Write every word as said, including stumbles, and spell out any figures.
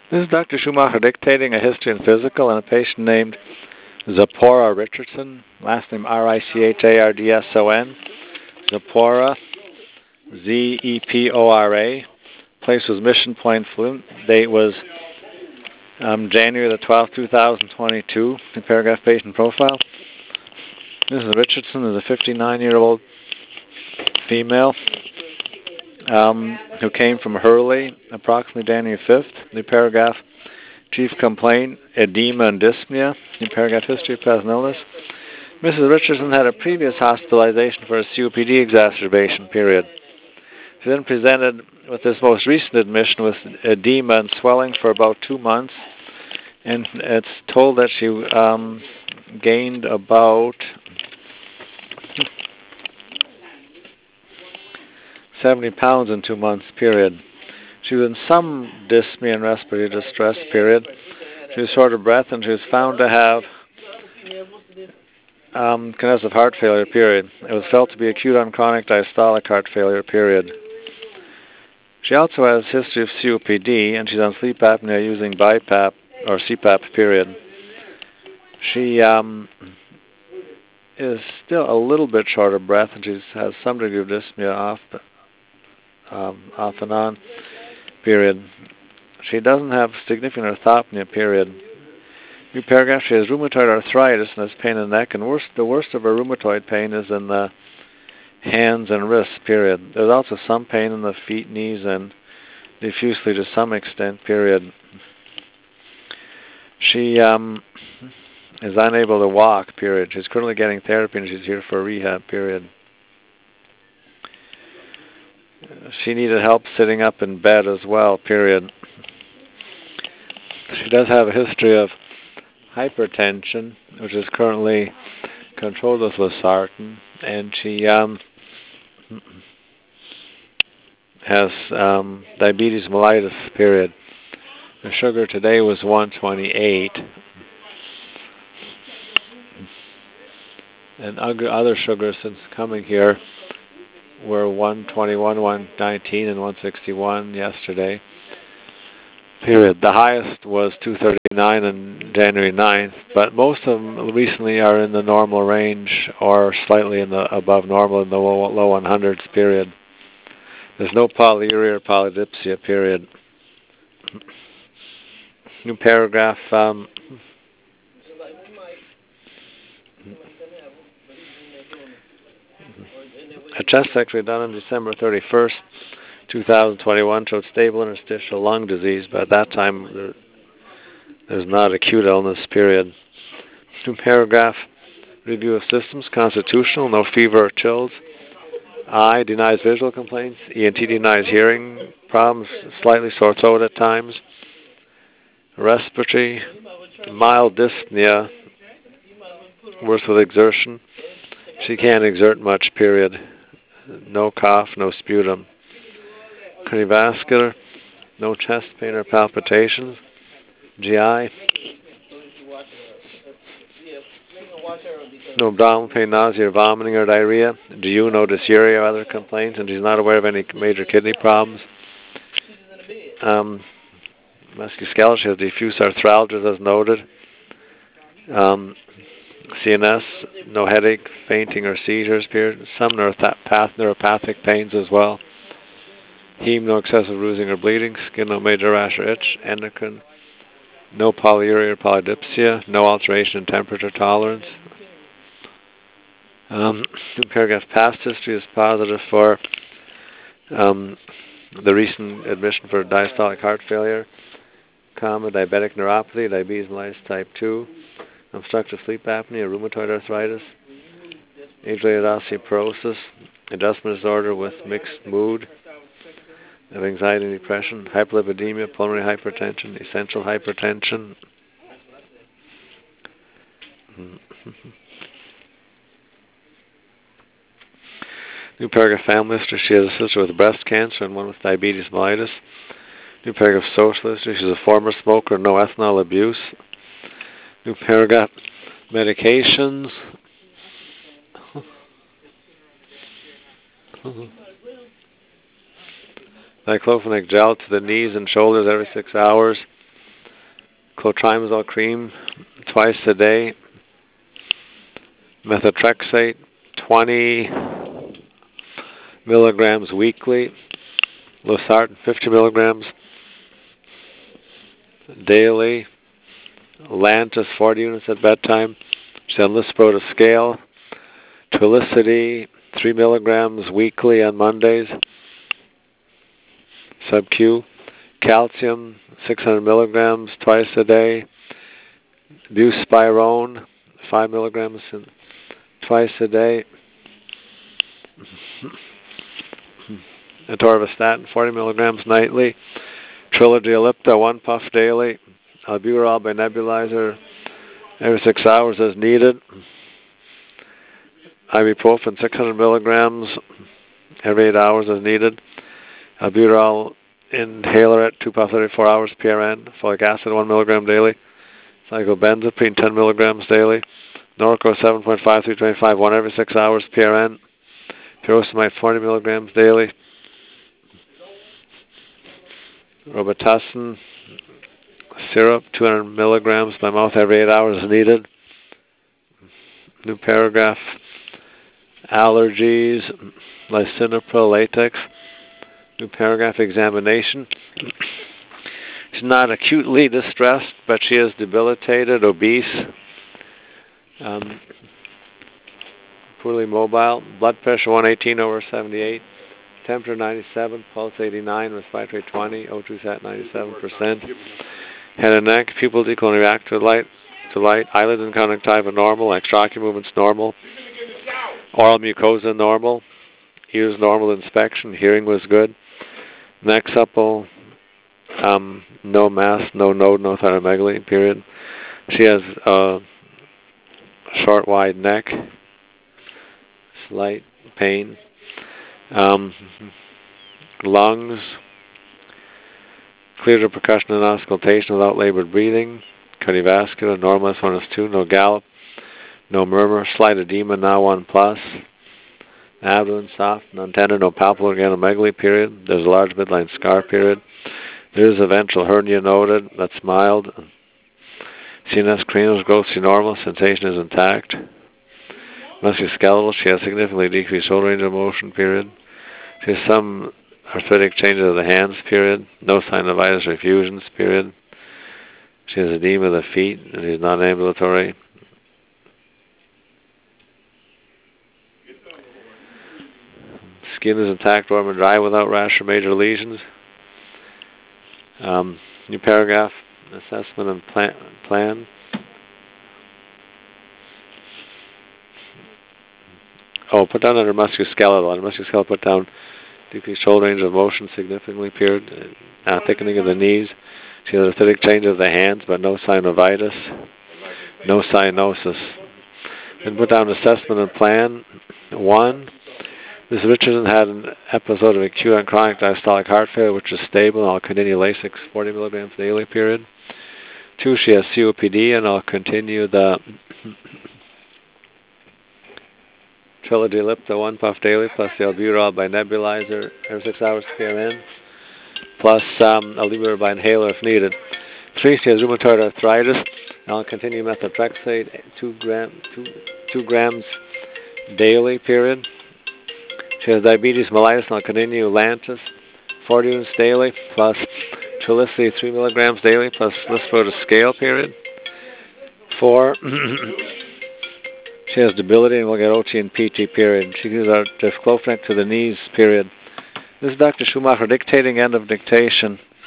This is Doctor Schumacher dictating a history and physical on a patient named Zipporah Richardson, last name R I C H A R D S O N. Zipporah, Z E P O R A. Place was Mission Point, Flint. Date was um, January the twelfth, two thousand twenty-two. The paragraph patient profile. Missus Richardson is a fifty-nine-year-old female um, who came from Hurley, approximately January fifth. The paragraph chief complaint, edema and dyspnea. The paragraph history of present illness. Missus Richardson had a previous hospitalization for a C O P D exacerbation period. She then presented with this most recent admission with edema and swelling for about two months, and it's told that she um, gained about seventy pounds in two months period. She was in some dyspnea and respiratory distress period. She was short of breath, and she was found to have um, congestive heart failure period. It was felt to be acute on chronic diastolic heart failure period. She also has a history of C O P D, and she's on sleep apnea using BiPAP or C PAP period. She um, is still a little bit short of breath, and she has some degree of dyspnea off, um, off and on period. She doesn't have significant orthopnea period. New paragraph, she has rheumatoid arthritis and has pain in the neck, and worst, the worst of her rheumatoid pain is in the hands and wrists, period. There's also some pain in the feet, knees, and diffusely to some extent, period. She um, is unable to walk, period. She's currently getting therapy, and she's here for rehab, period. She needed help sitting up in bed as well, period. She does have a history of hypertension, which is currently controlled with losartan, and she um, has um, diabetes mellitus, period. The sugar today was one twenty-eight, and other sugars since coming here were one twenty-one, one nineteen, and one sixty-one yesterday, period. The highest was two thirty-nine on January ninth, but most of them recently are in the normal range or slightly in the above normal in the low, low one hundreds, period. There's no polyuria or polydipsia, period. New paragraph. Um, a chest X-ray done on December thirty-first, two thousand twenty-one showed stable interstitial lung disease, but at that time there, there's not acute illness, period. New paragraph. Review of systems, constitutional, no fever or chills. Eye denies visual complaints. E N T denies hearing problems, slightly sore throat at times. Respiratory, mild dyspnea, worse with exertion. She can't exert much, period. No cough, no sputum. Cardiovascular, no chest pain or palpitations. G I, no abdominal pain, nausea, or vomiting or diarrhea. Do you know dysuria or other complaints? And she's not aware of any major kidney problems. Um, musculoskeletal, she has diffuse arthralgias as noted. Um, C N S, no headache, fainting, or seizures. Some neuropath, neuropathic pains as well. Heme, no excessive bruising or bleeding. Skin, no major rash or itch. Endocrine, no polyuria or polydipsia. No alteration in temperature tolerance. Um, paragraph past history is positive for um, the recent admission for diastolic heart failure, comma, diabetic neuropathy, diabetes mellitus type two, obstructive sleep apnea, rheumatoid arthritis, age-related osteoporosis, adjustment disorder with mixed mood, of anxiety and depression, hyperlipidemia, pulmonary hypertension, essential hypertension. New paragraph family history. She has a sister with breast cancer and one with diabetes mellitus. New paragraph social history. She's a former smoker, no ethanol abuse. New paragraph medications. Diclofenac gel to the knees and shoulders every six hours. clotrimazole cream twice a day. Methotrexate twenty milligrams weekly. Losartan fifty milligrams daily. Lantus forty units at bedtime. She had Lispro to scale. Trulicity three milligrams weekly on Mondays. Sub-Q. Calcium six hundred milligrams twice a day. Buspirone five milligrams twice a day. Atorvastatin forty milligrams nightly. Trilogy Ellipta one puff daily. Albuterol by nebulizer every six hours as needed. Ibuprofen six hundred milligrams every eight hours as needed. Albuterol inhaler at two puffs every four hours P R N. Folic acid one milligram daily. Cyclobenzaprine ten milligrams daily. Norco seven point five through twenty-five, one every six hours P R N. Furosemide forty milligrams daily. Robitussin syrup two hundred milligrams by mouth every eight hours as needed. New paragraph. Allergies. Lisinopril latex. New paragraph. Examination. She's not acutely distressed, but she is debilitated, obese, um, poorly mobile. Blood pressure one eighteen over seventy-eight. Temperature ninety-seven, pulse eighty-nine, respiratory twenty, O two sat ninety-seven percent. Head and neck, pupils equal and react to light, to light. Eyelids and conjunctiva normal, extraocular movements normal. Oral mucosa normal. Ears normal inspection. Hearing was good. Neck supple. Um, no mass, no node, no thyromegaly, period. She has a short, wide neck. Slight pain. Um, lungs. Clear to percussion and auscultation without labored breathing. Cardiovascular, normal S one S two, no gallop, no murmur. Slight edema, now one plus. Abdomen soft, non-tender, no palpable organomegaly, period. There's a large midline scar, period. There is a ventral hernia noted, that's mild. C N S cranial growth is normal, sensation is intact. Musculoskeletal, she has significantly decreased shoulder range of motion, period. She has some arthritic changes of the hands, period. No sign of itis or effusions, period. She has edema of the feet, and she's non-ambulatory. Skin is intact, warm and dry, without rash or major lesions. Um, new paragraph, assessment and plan. plan. Oh, put down under musculoskeletal. Under musculoskeletal, put down decreased shoulder range of motion significantly, period. Uh, thickening of the knees. She has arthritic change of the hands, but no synovitis. No cyanosis. Then put down assessment and plan. One. Miz Richardson had an episode of acute and chronic diastolic heart failure, which is stable, and I'll continue Lasix forty milligrams daily, period. Two, she has C O P D, and I'll continue the Trilogy Ellipta one puff daily, plus the albuterol by nebulizer every six hours P R N, plus um, albuterol by inhaler if needed. Three, she has rheumatoid arthritis, and I'll continue methotrexate two, gram, two, two grams daily, period. She has diabetes mellitus, and I'll continue Lantus forty units daily, plus Trulicity three milligrams daily, plus Lispro to scale, period. Four, she has debility, and we'll get O T and P T, period. She gives our diclofenac to the knees, period. This is Doctor Schumacher dictating, end of dictation.